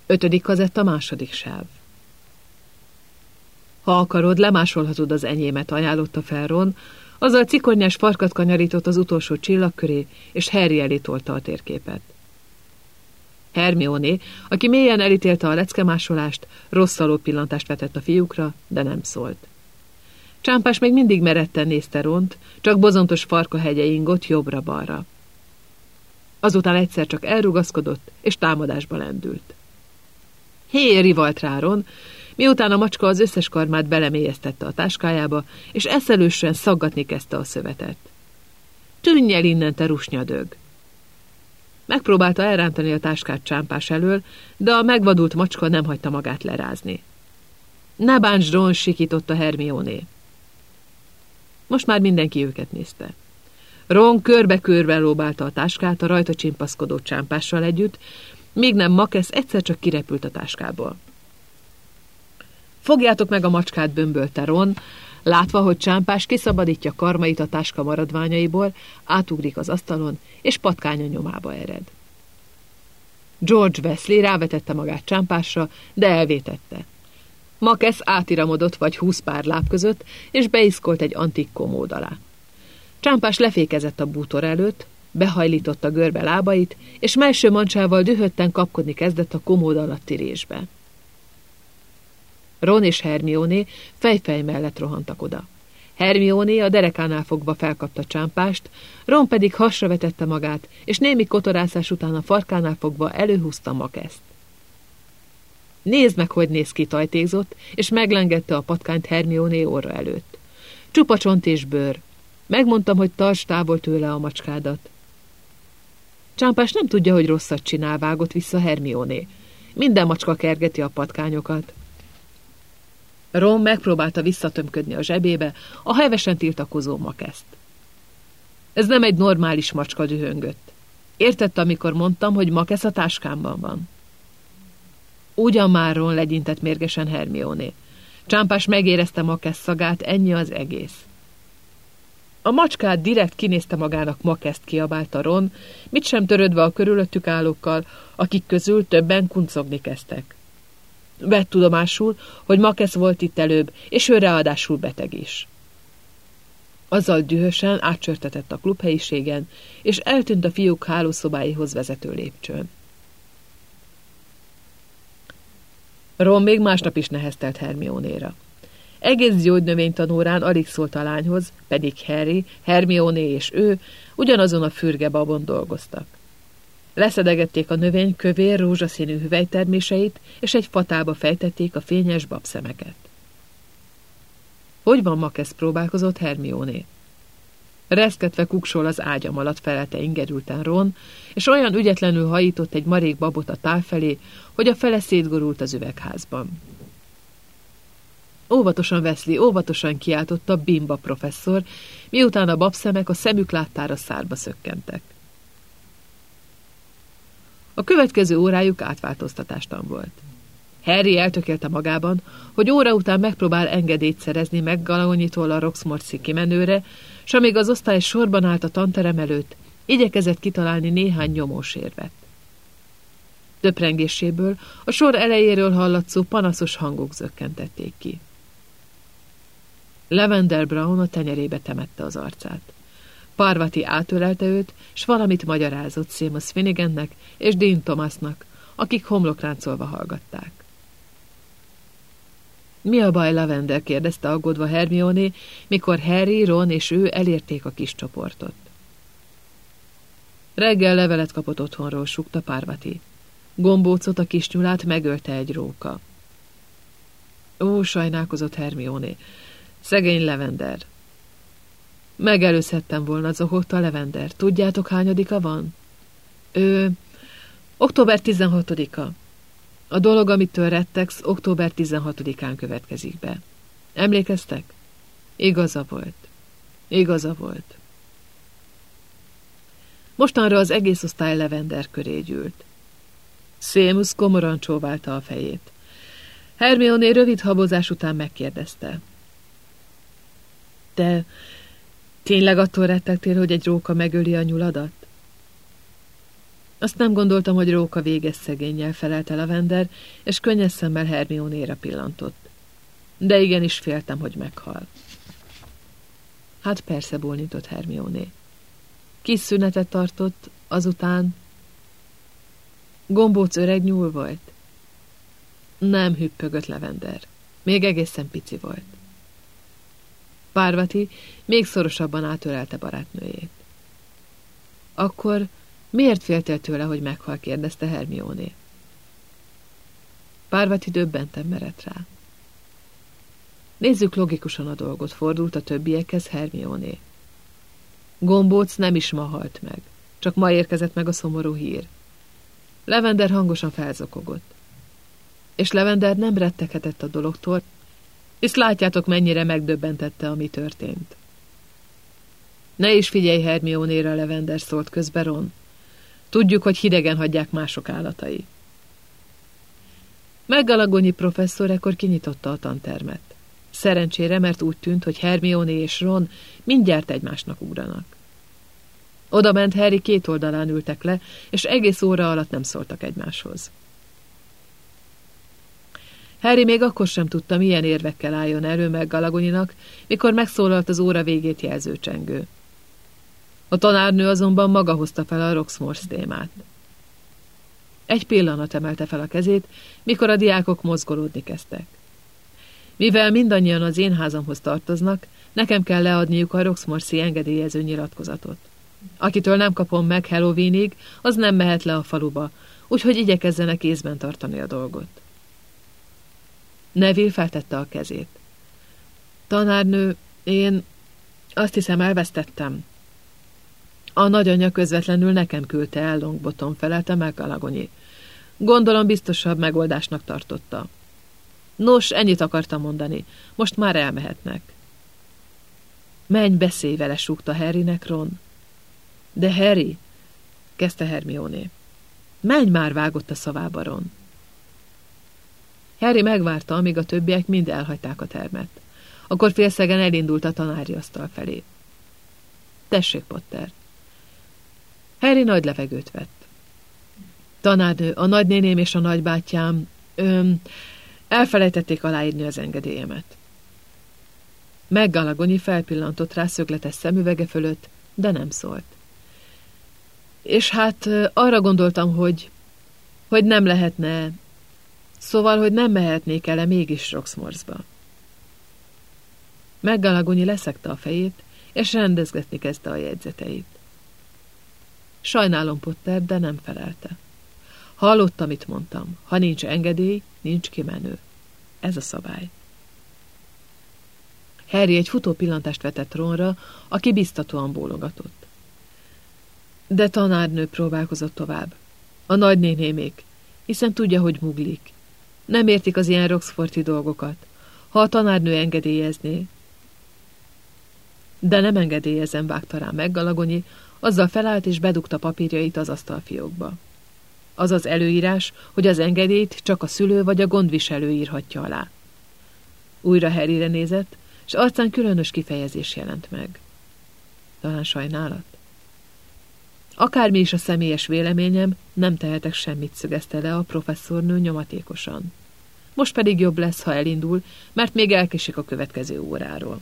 5. kazetta, 2. sáv. Ha akarod, lemásolhatod az enyémet, ajánlotta fel Ron, azzal cikornyás farkat kanyarított az utolsó csillag köré, és Harry elé tolta a térképet. Hermione, aki mélyen elítélte a leckemásolást, rosszaló pillantást vetett a fiúkra, de nem szólt. Csámpás még mindig meredten nézte Ront, csak bozontos farka hegye ingott jobbra-balra. Azután egyszer csak elrugaszkodott, és támadásba lendült. Hé, rivalt rá Ron, miután a macska az összes karmát belemélyeztette a táskájába, és eszelősen szaggatni kezdte a szövetet. Tűnj el innen, te rusnyadög! Megpróbálta elrántani a táskát Csámpás elől, de a megvadult macska nem hagyta magát lerázni. Ne bántsd, Ron, sikította Hermione. Most már mindenki őket nézte. Ron körbe-körbe lóbálta a táskát a rajta csimpaszkodó Csámpással együtt, míg nem Makesz egyszer csak kirepült a táskából. Fogjátok meg a macskát, bömbölte Ron, látva, hogy Csámpás kiszabadítja karmait a táska maradványaiból, átugrik az asztalon, és patkánya nyomába ered. George Weasley rávetette magát Csámpásra, de elvétette. Makesz átiramodott vagy 20 pár láb között, és beiszkolt egy antik komód alá. Csámpás lefékezett a bútor előtt, behajlította görbe lábait, és melső mancsával dühötten kapkodni kezdett a komód alatti résbe. Ron és Hermione fejfej mellett rohantak oda. Hermione a derekánál fogva felkapta Csámpást, Ron pedig hasra vetette magát, és némi kotorászás után a farkánál fogva előhúzta Makeszt. Nézd meg, hogy néz ki, tajtékzott, és meglengette a patkányt Hermione orra előtt. Csupa csont és bőr. Megmondtam, hogy tarts távol tőle a macskádat. Csámpás nem tudja, hogy rosszat csinál, vágott vissza Hermione. Minden macska kergeti a patkányokat. Ron megpróbálta visszatömködni a zsebébe a hevesen tiltakozó Makeszt. Ez nem egy normális macska, dühöngött. Értette, amikor mondtam, hogy Makesz a táskámban van. Ugyan már, Ron, legyintett mérgesen Hermione. Csámpás megérezte Makesz szagát, ennyi az egész. A macskát direkt kinézte magának, Makeszt, kiabálta Ron, mit sem törődve a körülöttük állókkal, akik közül többen kuncogni kezdtek. Vett tudomásul, hogy Makesz volt itt előbb, és ő ráadásul beteg is. Azzal dühösen átcsörtetett a klubhelyiségen, és eltűnt a fiúk hálószobáihoz vezető lépcsőn. Ron még másnap is neheztelt Hermione-ra. Egész gyógynövénytanórán alig szólt a lányhoz, pedig Harry, Hermione és ő ugyanazon a fürgebabon dolgoztak. Leszedegették a növény kövér rózsaszínű hüvelyterméseit, és egy fatába fejtették a fényes babszemeket. Hogy van, Makesz, próbálkozott Hermione? Reszketve kuksol az ágyam alatt, felelte ingerülten Ron, és olyan ügyetlenül hajított egy marék babot a tál felé, hogy a fele szétgurult az üvegházban. Óvatosan, Weasley, óvatosan, kiáltotta Bimba professzor, miután a babszemek a szemük láttára szárba szökkentek. A következő órájuk átváltoztatástan volt. Harry eltökélte magában, hogy óra után megpróbál engedélyt szerezni McGonagall-tól a Roxmore-i kimenőre, s amíg az osztály sorban állt a tanterem előtt, igyekezett kitalálni néhány nyomósérvet. Töprengéséből a sor elejéről hallatszó panaszos hangok zökkentették ki. Lavender Brown a tenyerébe temette az arcát. Parvati átölelte őt, s valamit magyarázott Seamus Finnegannek és Dean Thomasnak, akik homlokráncolva hallgatták. Mi a baj, Lavender? kérdezte aggódva Hermione, mikor Harry, Ron és ő elérték a kis csoportot. Reggel levelet kapott otthonról, súgta Parvati. Gombócot, a kis nyulát megölte egy róka. Ó, sajnálkozott Hermione. Szegény Lavender. Megelőzhettem volna, zohogta Lavender. Tudjátok, hányadika van? Október 16-a. A dolog, amitől rettegsz, október 16-án következik be. Emlékeztek? Igaza volt. Igaza volt. Mostanra az egész osztály Lavender köré gyűlt. Seamus komoran csóválta a fejét. Hermione rövid habozás után megkérdezte. Te tényleg attól rettegtél, hogy egy róka megöli a nyuladat? Azt nem gondoltam, hogy róka véges szegénnyel, felelte Lavender, és könnyes szemmel Hermionéra pillantott. De igenis féltem, hogy meghal. Hát persze, bólintott Hermione. Kis szünetet tartott, azután... Gombóc öreg nyúl volt? Nem, hüppögött Lavender. Még egészen pici volt. Parvati még szorosabban átölelte barátnőjét. Akkor miért féltél tőle, hogy meghal? Kérdezte Hermione. Parvati döbbenten merett rá. Nézzük logikusan a dolgot, fordult a többiekhez Hermione. Gombóc nem is ma halt meg, csak ma érkezett meg a szomorú hír. Lavender hangosan felzokogott. És Lavender nem retteghetett a dologtól, és látjátok, mennyire megdöbbentette, ami történt. Ne is figyelj Hermione-ra, Lavender, szólt közbe Ron. Tudjuk, hogy hidegen hagyják mások állatai. McGonagall professzor ekkor kinyitotta a tantermet. Szerencsére, mert úgy tűnt, hogy Hermione és Ron mindjárt egymásnak ugranak. Oda ment Harry, két oldalán ültek le, és egész óra alatt nem szóltak egymáshoz. Harry még akkor sem tudta, milyen érvekkel álljon elő McGonagallynak, mikor megszólalt az óra végét jelző csengő. A tanárnő azonban maga hozta fel a Roxmores témát. Egy pillanat emelte fel a kezét, mikor a diákok mozgolódni kezdtek. Mivel mindannyian az én házamhoz tartoznak, nekem kell leadniuk a Roxmores-i engedélyező nyilatkozatot. Akitől nem kapom meg Halloweenig, az nem mehet le a faluba, úgyhogy igyekezzenek észben tartani a dolgot. Neville feltette a kezét. Tanárnő, én azt hiszem elvesztettem. A nagyanyja közvetlenül nekem küldte el, Longbottom, felelte McGonagall. Gondolom biztosabb megoldásnak tartotta. Nos, ennyit akartam mondani. Most már elmehetnek. Menj, beszélj vele, súgta Harrynek Ron. De Harry, kezdte Hermione. Menj már, vágott a szavába Ron. Harry megvárta, amíg a többiek mind elhagyták a termet. Akkor félszegen elindult a tanári asztal felé. Tessék, Potter. Harry nagy levegőt vett. Tanárnő, a nagynéném és a nagybátyám elfelejtették aláírni az engedélyemet. McGonagall felpillantott rá szögletes szemüvege fölött, de nem szólt. És hát arra gondoltam, hogy nem lehetne, szóval, hogy nem mehetnék el mégis Roxmorsba. McGonagall leszegte a fejét, és rendezgetni kezdte a jegyzeteit. Sajnálom, Potter, de nem felelte. Hallott, amit mondtam. Ha nincs engedély, nincs kimenő. Ez a szabály. Harry egy futó pillantást vetett Ronra, aki biztatóan bólogatott. De tanárnő, próbálkozott tovább. A nagynénémék, hiszen tudja, hogy muglik. Nem értik az ilyen Roxforti dolgokat. Ha a tanárnő engedélyezné. De nem engedélyezem, vágta rá McGonagall, azzal felállt és bedugta papírjait az asztalfiókba. Az az előírás, hogy az engedélyt csak a szülő vagy a gondviselő írhatja alá. Újra Harryre nézett, és arcán különös kifejezés jelent meg. Talán sajnálat? Akármi is a személyes véleményem, nem tehetek semmit, szögezte le a professzornő nyomatékosan. Most pedig jobb lesz, ha elindul, mert még elkésik a következő óráról.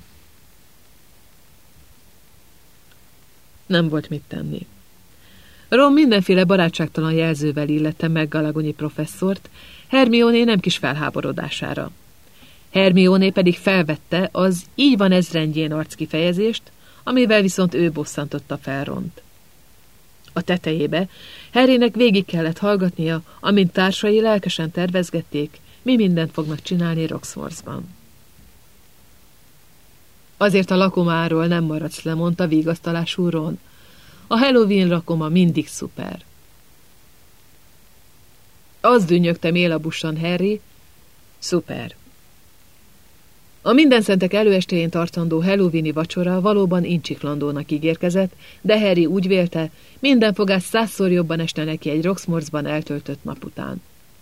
Nem volt mit tenni. Ron mindenféle barátságtalan jelzővel illette McGonagall professzort, Hermione nem kis felháborodására. Hermione pedig felvette az így van ez rendjén arckifejezést, amivel viszont ő bosszantotta fel Ront. A tetejébe Harrynek végig kellett hallgatnia, amint társai lelkesen tervezgették, mi mindent fognak csinálni Roxmorsban. Azért a lakomáról nem maradsz le, mondta vigasztalású Ron. A Halloween lakoma mindig szuper. Az dünnyögte mélabusan Harry, szuper. A Mindenszentek előestéjén tartandó Halloweeni vacsora valóban incsiklandónak ígérkezett, de Harry úgy vélte, minden fogás 100-szor jobban esne neki egy Roxmorsban eltöltött nap után.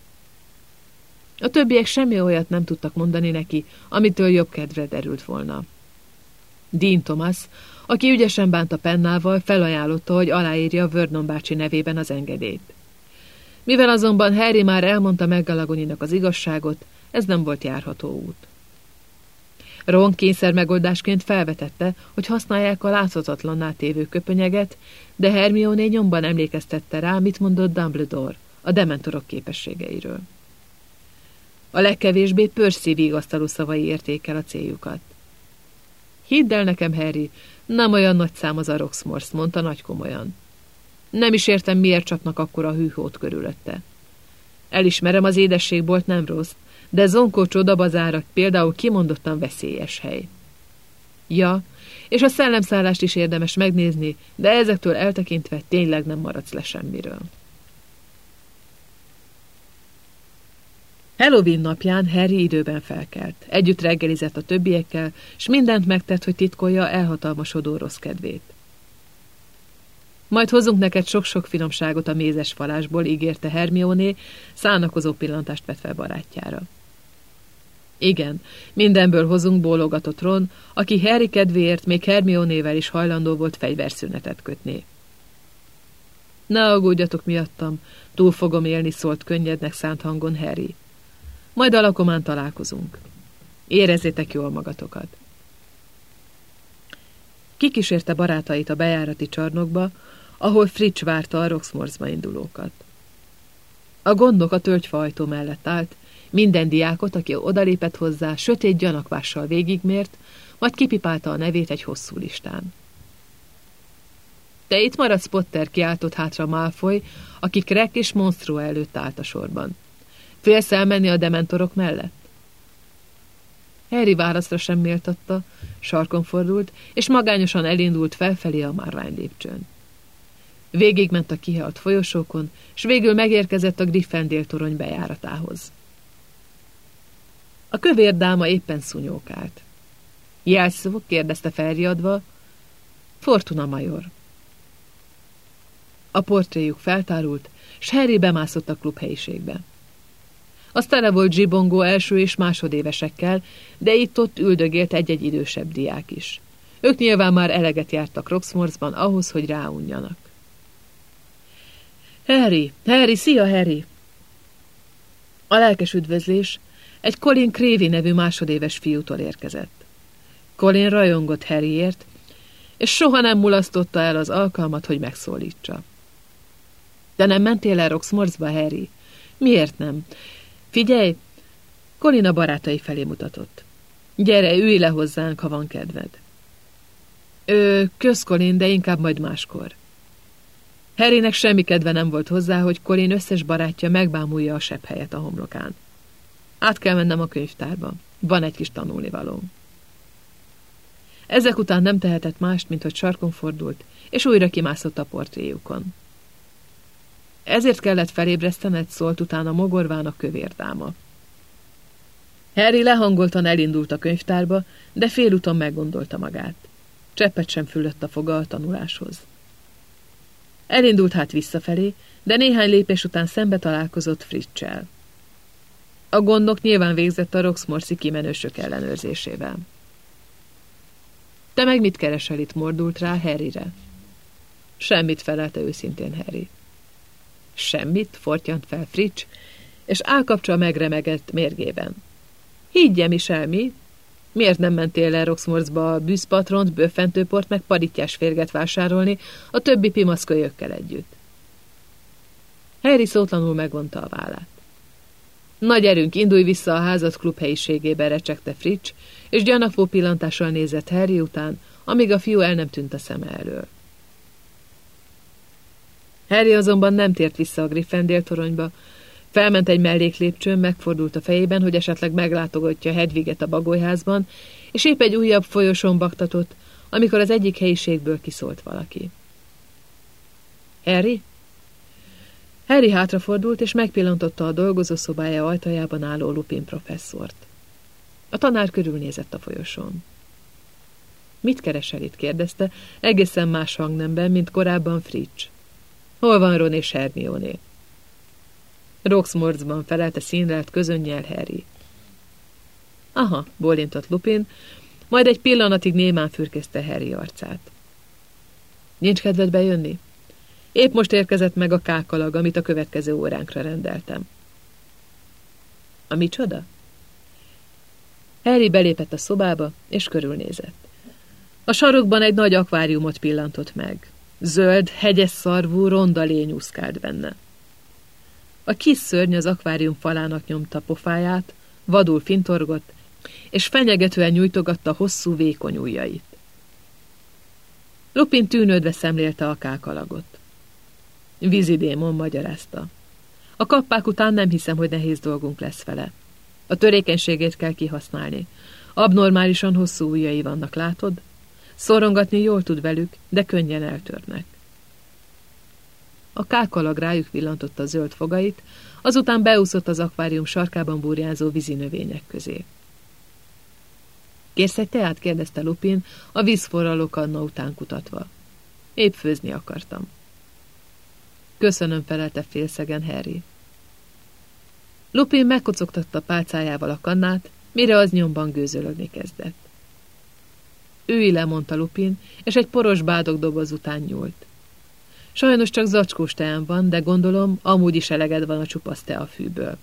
A többiek semmi olyat nem tudtak mondani neki, amitől jobb kedvre derült volna. Dean Thomas, aki ügyesen bánt a pennával, felajánlotta, hogy aláírja Vernon bácsi nevében az engedélyt. Mivel azonban Harry már elmondta McGonagall-nak az igazságot, ez nem volt járható út. Ron kényszer megoldásként felvetette, hogy használják a láthatatlanná tévő köpönyeget, de Hermione nyomban emlékeztette rá, mit mondott Dumbledore a dementorok képességeiről. A legkevésbé Percy vigasztaló szavai érték el a céljukat. Hidd el nekem, Harry, nem olyan nagy szám az a Roxmores, mondta nagy komolyan. Nem is értem, miért csapnak akkora hűhót körülötte. Elismerem, az édességbolt nem rossz, de Zonkó csodabazára például kimondottan veszélyes hely. Ja, és a szellemszállást is érdemes megnézni, de ezektől eltekintve tényleg nem maradsz le semmiről. Halloween napján Harry időben felkelt. Együtt reggelizett a többiekkel, s mindent megtett, hogy titkolja elhatalmasodó rossz kedvét. Majd hozunk neked sok-sok finomságot a mézes falásból, ígérte Hermione, szánakozó pillantást vetve barátjára. Igen, mindenből hozunk, bólogatott Ron, aki Harry kedvéért még Hermione-vel is hajlandó volt fegyverszünetet kötni. Ne aggódjatok miattam, túl fogom élni, szólt könnyednek szánt hangon Harry. Majd a lakomán találkozunk. Érezzétek jól magatokat. Kikísérte barátait a bejárati csarnokba, ahol Fritz várta a Roxmorsba indulókat. A gondnok a tölgyfa ajtó mellett állt, minden diákot, aki odalépett hozzá, sötét gyanakvással végigmért, majd kipipálta a nevét egy hosszú listán. Te itt maradsz, Potter, kiáltott hátra Malfoy, aki Crack és Monstro előtt állt a sorban. Félsz elmenni a dementorok mellett? Harry válaszra sem méltatta, sarkon fordult, és magányosan elindult felfelé a márvány lépcsőn. Végigment a kihalt folyosókon, s végül megérkezett a Gryffindor torony bejáratához. A kövér dáma éppen szúnyókált. Jelszó? Kérdezte felriadva. Fortuna major. A portréjuk feltárult, s Harry bemászott a klubhelyiségbe. Az tele volt zsibongó első és másodévesekkel, de itt-ott üldögélt egy-egy idősebb diák is. Ők nyilván már eleget jártak Roxmorsban ahhoz, hogy ráunjanak. Harry, szia, Harry! A lelkes üdvözlés egy Colin Creevy nevű másodéves fiútól érkezett. Colin rajongott Harryért, és soha nem mulasztotta el az alkalmat, hogy megszólítsa. De nem mentél el Roxmorsba, Harry? Miért nem? Figyelj! Colin a barátai felé mutatott. Gyere, ülj le hozzánk, ha van kedved. Kösz, Colin, de inkább majd máskor. Harrynek semmi kedve nem volt hozzá, hogy Colin összes barátja megbámulja a sebhelyet a homlokán. Át kell mennem a könyvtárba. Van egy kis tanulnivalóm. Ezek után nem tehetett mást, mint hogy sarkon fordult, és újra kimászott a portréjukon. Ezért kellett felébresztened, szólt utána mogorván a kövérdáma. Harry lehangoltan elindult a könyvtárba, de félúton meggondolta magát. Cseppet sem fülött a foga a tanuláshoz. Elindult hát visszafelé, de néhány lépés után szembe találkozott Fritz-sel. A gondnok nyilván végzett a Roxmorsi kimenősök ellenőrzésével. Te meg mit keresel itt, mordult rá Harryre? Semmit, felelte őszintén Harry. Semmit, fortyant fel Fritz, és állkapcsa megremegett mérgében. Higgyem is el, mi? Miért nem mentél el Roxmorsba a bűzpatront, bőfentőport meg padittyás férget vásárolni a többi pimaszkölyökkel együtt? Harry szótlanul megvonta a vállát. Nagy erőnk, indulj vissza a házad klub helyiségébe, recsegte Fritz, és gyanakvó pillantással nézett Harry után, amíg a fiú el nem tűnt a szeme elől. Harry azonban nem tért vissza a Gryffindor toronyba, felment egy melléklépcsőn, megfordult a fejében, hogy esetleg meglátogatja Hedviget a bagolyházban, és épp egy újabb folyosón baktatott, amikor az egyik helyiségből kiszólt valaki. Harry? Harry hátrafordult, és megpillantotta a dolgozószobája ajtajában álló Lupin professzort. A tanár körülnézett a folyosón. Mit keresel itt? kérdezte, egészen más hangnemben, mint korábban Fritz. Hol van Ron és Hermione? Roxmorsban, felelte színlelt közönnyel Harry. Aha, bólintott Lupin, majd egy pillanatig némán fürkészte Harry arcát. Nincs kedved bejönni? Épp most érkezett meg a kákalag, amit a következő óránkra rendeltem. A micsoda? Harry belépett a szobába, és körülnézett. A sarokban egy nagy akváriumot pillantott meg. Zöld, hegyes szarvú, ronda lény úszkált benne. A kis szörny az akvárium falának nyomta pofáját, vadul fintorgott, és fenyegetően nyújtogatta hosszú, vékony ujjait. Lupin tűnődve szemlélte a kákalagot. Vízidémon, magyarázta. A kappák után nem hiszem, hogy nehéz dolgunk lesz vele. A törékenységét kell kihasználni. Abnormálisan hosszú ujjai vannak, látod? Szorongatni jól tud velük, de könnyen eltörnek. A kákalag rájuk villantotta a zöld fogait, azután beúszott az akvárium sarkában burjánzó vízinövények közé. Kérsz egy teát? Kérdezte Lupin, a vízforraló kanna után kutatva. Épp főzni akartam. Köszönöm, felelte félszegen Harry. Lupin megkocogtatta pálcájával a kannát, mire az nyomban gőzölögni kezdett. Ülj le, mondta Lupin, és egy poros bádogdoboz után nyúlt. Sajnos csak zacskós teám van, de gondolom, amúgy is eleged van a csupasz teafűből.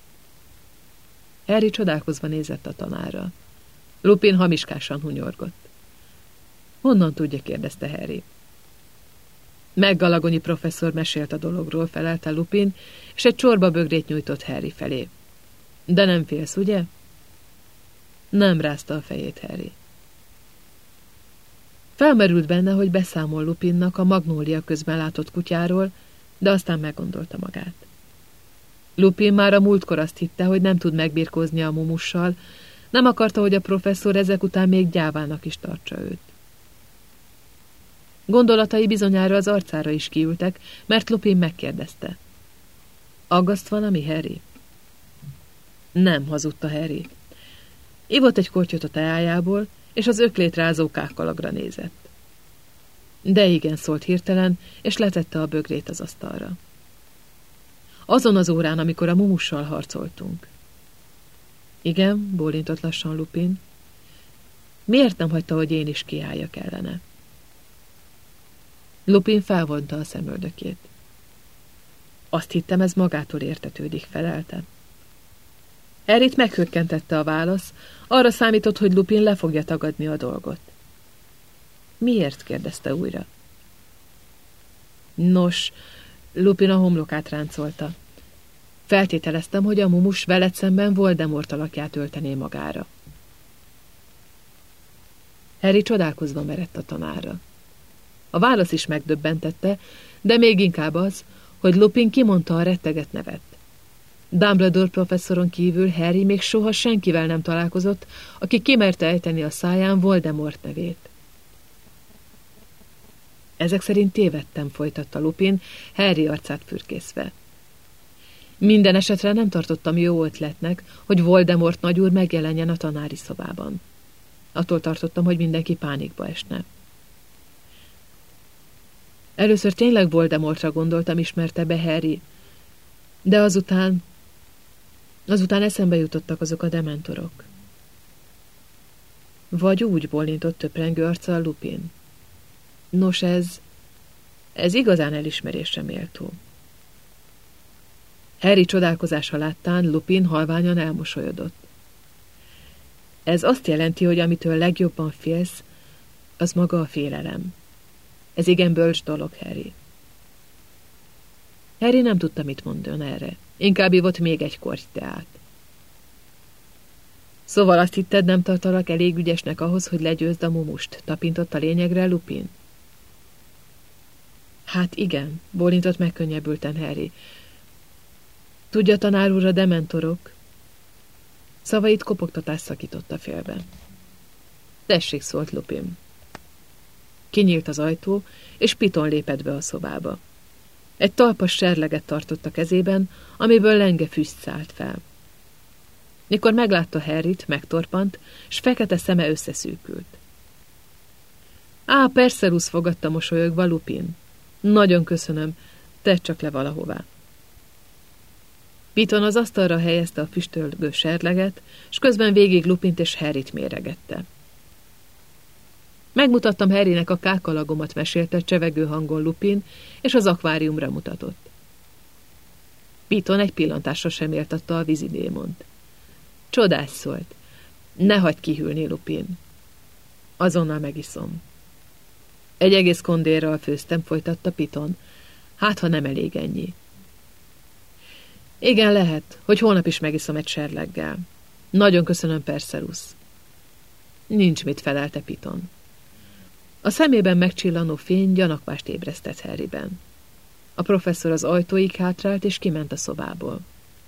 Harry csodálkozva nézett a tanárra. Lupin hamiskásan hunyorgott. Honnan tudja? Kérdezte Harry. McGonagall professzor mesélt a dologról, felelte Lupin, és egy csorba bögrét nyújtott Harry felé. De nem félsz, ugye? Nem, rázta a fejét Harry. Felmerült benne, hogy beszámol Lupinnak a Magnólia közben látott kutyáról, de aztán meggondolta magát. Lupin már a múltkor azt hitte, hogy nem tud megbirkózni a mumussal, nem akarta, hogy a professzor ezek után még gyávának is tartsa őt. Gondolatai bizonyára az arcára is kiültek, mert Lupin megkérdezte. Aggaszt valami, Harry? Nem, hazudta Harry. Ivott egy kortyot a teájából, és az öklétrázó kákalagra nézett. De igen, szólt hirtelen, és letette a bögrét az asztalra. Azon az órán, amikor a mumussal harcoltunk. Igen, bólintott lassan Lupin. Miért nem hagyta, hogy én is kiálljak ellene? Lupin felvonta a szemöldökét. Azt hittem, ez magától értetődik, felelte. Harryt meghökkentette a válasz, arra számított, hogy Lupin le fogja tagadni a dolgot. Miért? kérdezte újra. Nos, Lupin a homlokát ráncolta. Feltételeztem, hogy a mumus veled szemben Voldemort alakját öltené magára. Harry csodálkozva merett a tanárra. A válasz is megdöbbentette, de még inkább az, hogy Lupin kimondta a retteget nevet. Dumbledore professzoron kívül Harry még soha senkivel nem találkozott, aki kimerte ejteni a száján Voldemort nevét. Ezek szerint tévedtem, folytatta Lupin, Harry arcát fürkészve. Minden esetre nem tartottam jó ötletnek, hogy Voldemort nagyúr megjelenjen a tanári szobában. Attól tartottam, hogy mindenki pánikba esne. Először tényleg Voldemortra gondoltam, ismerte be Harry, de azután eszembe jutottak azok a dementorok. Vagy úgy, bólintott töprengő arccal Lupin. Nos, ez igazán elismerésre méltó. Harry csodálkozása láttán Lupin halványan elmosolyodott. Ez azt jelenti, hogy amitől legjobban félsz, az maga a félelem. Ez igen bölcs dolog, Harry. Harry nem tudta, mit mondjon erre. Inkább ivott még egy korty teát. Szóval azt hitted, nem tartalak elég ügyesnek ahhoz, hogy legyőzd a mumust, tapintott a lényegre Lupin? Hát igen, bólintott megkönnyebbülten Harry. Tudja, tanár úr, a dementorok? Szavait kopogtatás szakította félbe. Tessék, szólt Lupin. Kinyílt az ajtó, és Piton lépett be a szobába. Egy talpas serleget tartott a kezében, amiből lenge füst szállt fel. Mikor meglátta Harryt, megtorpant, s fekete szeme összeszűkült. Á, persze, Rusz, fogadta mosolyogva Lupin. Nagyon köszönöm, tedd csak le valahová. Piton az asztalra helyezte a füstölgő serleget, s közben végig Lupint és Harryt méregette. Megmutattam Harrynek a kákalagomat, mesélte csevegő hangon Lupin, és az akváriumra mutatott. Piton egy pillantásra sem éltatta a vízidémont. Csodás szólt. Ne hagyd kihűlni, Lupin. Azonnal megiszom. Egy egész kondérral főztem, folytatta Piton. Hát, ha nem elég ennyi. Igen, lehet, hogy holnap is megiszom egy serleggel. Nagyon köszönöm, Perseus. Nincs mit, felelte Piton. A szemében megcsillanó fény gyanakvást ébresztett Harryben. A professzor az ajtóig hátrált, és kiment a szobából.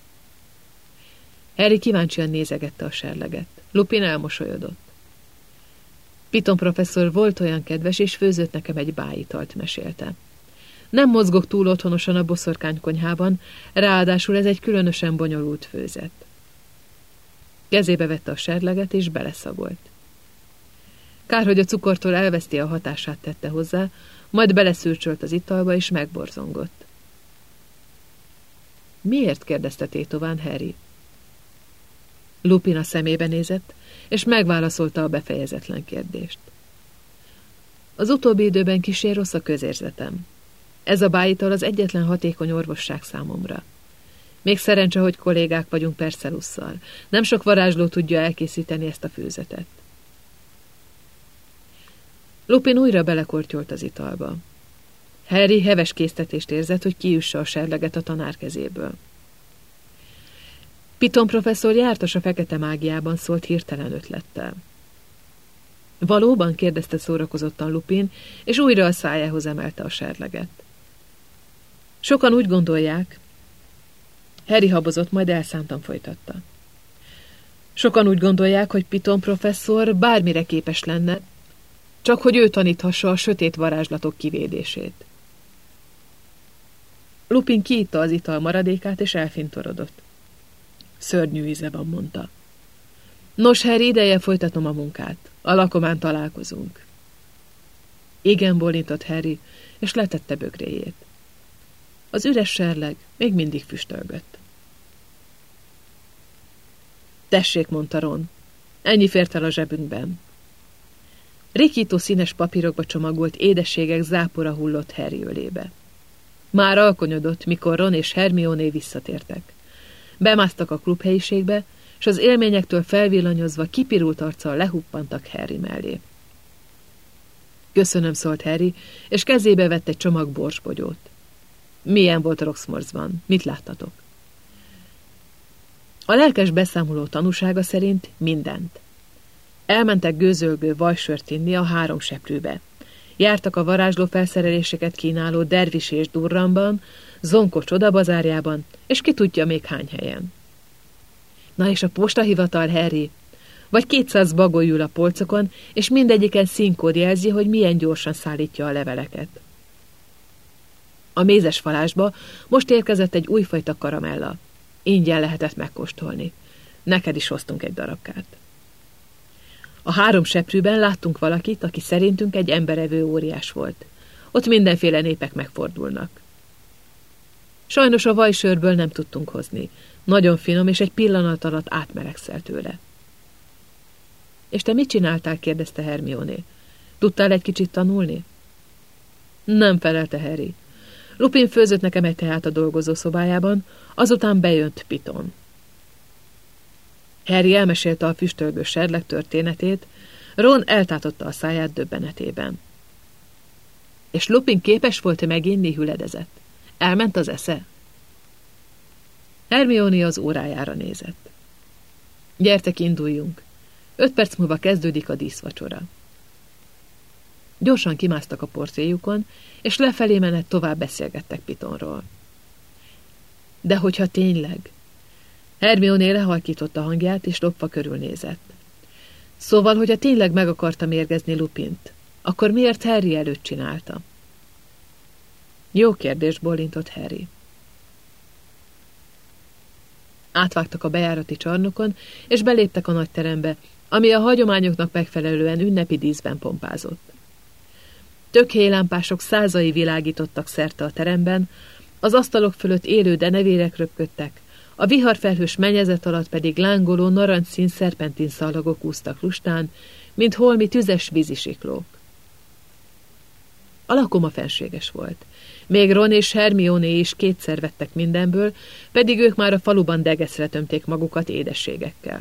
Harry kíváncsian nézegette a serleget. Lupin elmosolyodott. Piton professzor volt olyan kedves, és főzött nekem egy bájitalt, mesélte. Nem mozgok túl otthonosan a boszorkánykonyhában, ráadásul ez egy különösen bonyolult főzet. Kezébe vette a serleget, és beleszagolt. Kár, hogy a cukortól elveszti a hatását, tette hozzá, majd beleszürcsölt az italba, és megborzongott. Miért? kérdezte tétován Harry. Lupin a szemébe nézett, és megválaszolta a befejezetlen kérdést. Az utóbbi időben kissé rossz a közérzetem. Ez a bájital az egyetlen hatékony orvosság számomra. Még szerencse, hogy kollégák vagyunk Perselusszal. Nem sok varázsló tudja elkészíteni ezt a főzetet. Lupin újra belekortyolt az italba. Harry heves késztetést érzett, hogy kiüsse a serleget a tanár kezéből. Piton professzor jártas a fekete mágiában, szólt hirtelen ötlettel. Valóban? kérdezte szórakozottan Lupin, és újra a szájához emelte a serleget. Sokan úgy gondolják, Harry habozott, majd elszántan folytatta. Sokan úgy gondolják, hogy Piton professzor bármire képes lenne, csak hogy ő taníthassa a sötét varázslatok kivédését. Lupin kiitta az ital maradékát, és elfintorodott. Szörnyű íze van, mondta. Nos, Harry, ideje folytatom a munkát. A lakomán találkozunk. Igen, bólintott Harry, és letette bögréjét. Az üres serleg még mindig füstölgött. Tessék, mondta Ron. Ennyi fért el a zsebünkben. Rikító színes papírokba csomagolt édességek zápora hullott Harry ölébe. Már alkonyodott, mikor Ron és Hermione visszatértek. Bemásztak a klubhelyiségbe, és az élményektől felvillanyozva kipirult arccal lehuppantak Harry mellé. Köszönöm, szólt Harry, és kezébe vett egy csomag borsbogyót. Milyen volt Roxmorsban? Mit láttatok? A lelkes beszámoló tanúsága szerint mindent. Elmentek gőzölgő vajsört inni a 3 seprűbe. Jártak a varázsló felszereléseket kínáló Dervis és Durranban, Zonko csodabazárjában, és ki tudja még hány helyen. Na és a postahivatal, Harry? Vagy 200 bagoly ül a polcokon, és mindegyiken színkód jelzi, hogy milyen gyorsan szállítja a leveleket. A mézes falásba most érkezett egy újfajta karamella. Ingyen lehetett megkóstolni. Neked is hoztunk egy darabkát. A 3 seprűben láttunk valakit, aki szerintünk egy emberevő óriás volt. Ott mindenféle népek megfordulnak. Sajnos a vajsörből nem tudtunk hozni. Nagyon finom, és egy pillanat alatt átmelegszel tőle. És te mit csináltál? kérdezte Hermione. Tudtál egy kicsit tanulni? Nem, felelte Harry. Lupin főzött nekem egy teát a dolgozószobájában, azután bejött Piton. Harry elmesélte a füstölgő serleg történetét, Ron eltátotta a száját döbbenetében. És Lupin képes volt meginni, hüledezett. Elment az esze? Hermione az órájára nézett. Gyertek, induljunk. 5 perc múlva kezdődik a díszvacsora. Gyorsan kimásztak a portéjukon, és lefelé menet tovább beszélgettek Pitonról. De hogyha tényleg... Hermione lehalkította hangját, és lopva körülnézett. Szóval, hogyha tényleg meg akarta mérgezni Lupint, akkor miért Harry előtt csinálta? Jó kérdés, bólintott Harry. Átvágtak a bejárati csarnokon, és beléptek a nagy terembe, ami a hagyományoknak megfelelően ünnepi díszben pompázott. Tökhéjlámpások százai világítottak szerte a teremben, az asztalok fölött élő denevérek röpködtek, a viharfelhős mennyezet alatt pedig lángoló narancsszín szerpentin szalagok úsztak lustán, mint holmi tüzes vízisiklók. A lakoma fenséges volt. Még Ron és Hermione is kétszer vettek mindenből, pedig ők már a faluban degeszre tömték magukat édességekkel.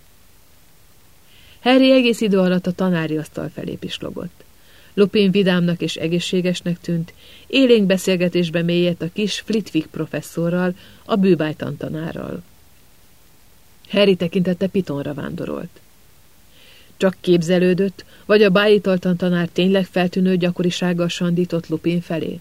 Harry egész idő alatt a tanári asztal felé pislogott. Lupin vidámnak és egészségesnek tűnt, élénk beszélgetésbe mélyedt a kis Flitwick professzorral, a bűbájtan tanárral. Harry tekintete Pitonra vándorolt. Csak képzelődött, vagy a bájétaltan tanár tényleg feltűnő gyakorisággal sandított Lupin felé?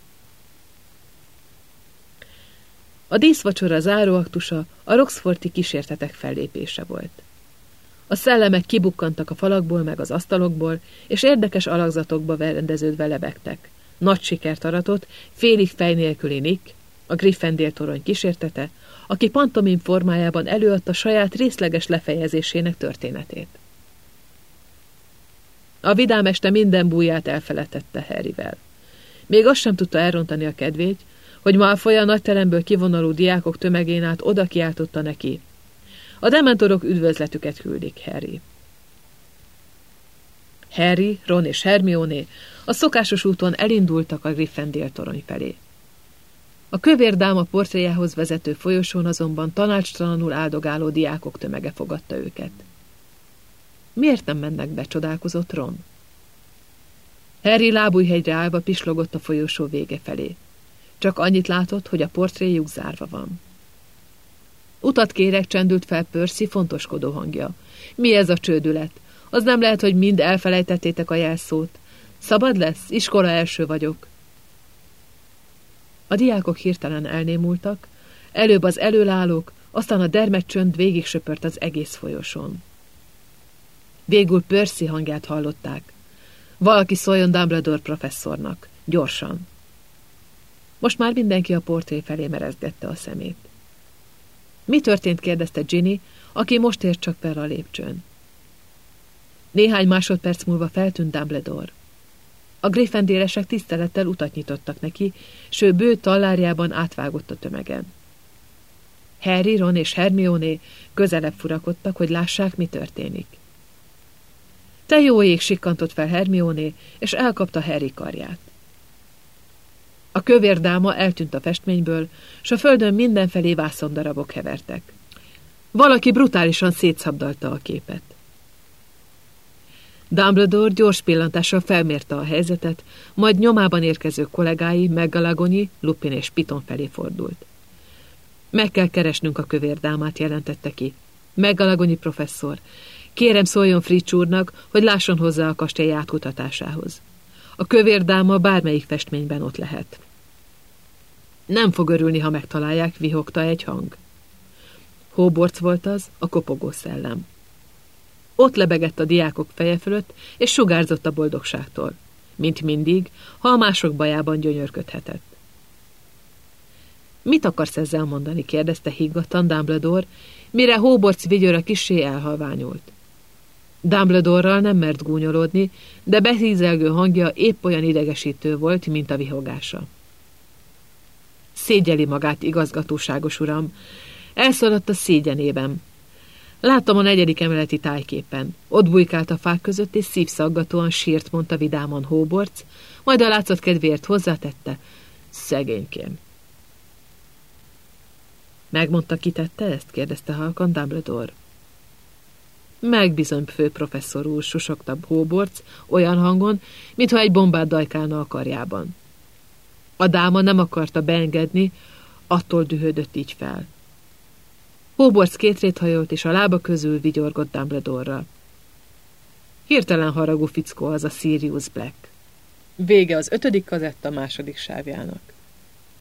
A díszvacsora záróaktusa a Roxforti kísértetek fellépése volt. A szellemek kibukkantak a falakból meg az asztalokból, és érdekes alakzatokba rendeződve lebegtek. Nagy sikert aratott félig fej nélküli Nick, a Gryffindor torony kísértete, aki pantomim formájában előadta saját részleges lefejezésének történetét. A vidám este minden bújját elfeledtette Harryvel. Még azt sem tudta elrontani a kedvét, hogy Malfoy a nagyteremből kivonuló diákok tömegén át oda kiáltotta neki: a dementorok üdvözletüket küldik, Harry. Harry, Ron és Hermione a szokásos úton elindultak a Gryffindor torony felé. A kövér dáma portréjához vezető folyosón azonban tanácstalanul áldogáló diákok tömege fogadta őket. Miért nem mennek be, csodálkozott Ron? Harry lábújhegyre állva pislogott a folyosó vége felé. Csak annyit látott, hogy a portréjuk zárva van. Utat kérek, csendült fel Percy fontoskodó hangja. Mi ez a csődület? Az nem lehet, hogy mind elfelejtettétek a jelszót. Szabad lesz? Iskola első vagyok. A diákok hirtelen elnémultak, előbb az előlállók, aztán a dermedt csönd végig söpört az egész folyosón. Végül Percy hangját hallották. Valaki szóljon Dumbledore professzornak. Gyorsan. Most már mindenki a portré felé merezgette a szemét. Mi történt? kérdezte Ginny, aki most ért csak fel a lépcsőn. Néhány másodperc múlva feltűnt Dumbledore. A Gryffindoresek tisztelettel utat nyitottak neki, s ő bő tallárjában átvágott a tömegen. Harry, Ron és Hermione közelebb furakodtak, hogy lássák, mi történik. Te jó ég, sikkantott fel Hermione, és elkapta Harry karját. A kövér dáma eltűnt a festményből, s a földön mindenfelé vászondarabok hevertek. Valaki brutálisan szétszabdalta a képet. Dumbledore gyors pillantással felmérte a helyzetet, majd nyomában érkező kollégái McGonagall, Lupin és Piton felé fordult. Meg kell keresnünk a kövér dámát, jelentette ki. McGonagall professzor, kérem szóljon Fritz úrnak, hogy lásson hozzá a kastély átkutatásához. A kövér dáma bármelyik festményben ott lehet. Nem fog örülni, ha megtalálják, vihogta egy hang. Hogwarts volt az, a kopogó szellem. Ott lebegett a diákok feje fölött, és sugárzott a boldogságtól. Mint mindig, ha a mások bajában gyönyörködhetett. Mit akarsz ezzel mondani? kérdezte higgadtan Dumbledore, mire Hogwarts vigyora kissé elhalványult. Dumbledore-ral nem mert gúnyolódni, de behízelgő hangja épp olyan idegesítő volt, mint a vihogása. Szégyeli magát, igazgatóságos uram. Elszaladt a szégyenében. Láttam a 4. emeleti tájképen. Ott bujkált a fák között, és szívszaggatóan sírt, mondta vidáman Hogwarts, majd a látszat kedvéért hozzátette: szegénykém. Megmondta, ki tette ezt? kérdezte halkan Dumbledore. Megbizony, főprofesszor úr, susogta Hogwarts olyan hangon, mintha egy bombát dajkálna a karjában. A dáma nem akarta beengedni, attól dühödött így fel. Hogwarts kétrét hajolt, és a lába közül vigyorgott Dumbledore-ra. Hirtelen haragú fickó az a Sirius Black. Vége az 5. kazetta 2. sávjának.